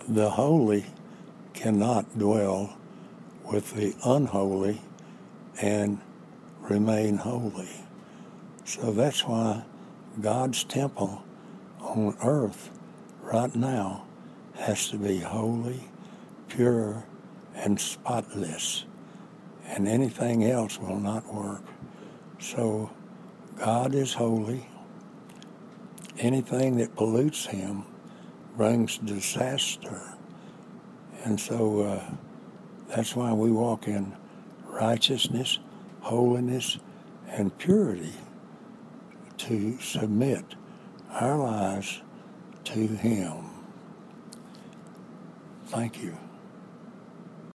the holy cannot dwell with the unholy and remain holy. So that's why God's temple on earth right now has to be holy, pure, and spotless. And anything else will not work. So God is holy. Anything that pollutes him brings disaster. And so that's why we walk in righteousness, holiness, and purity to submit our lives to him. Thank you.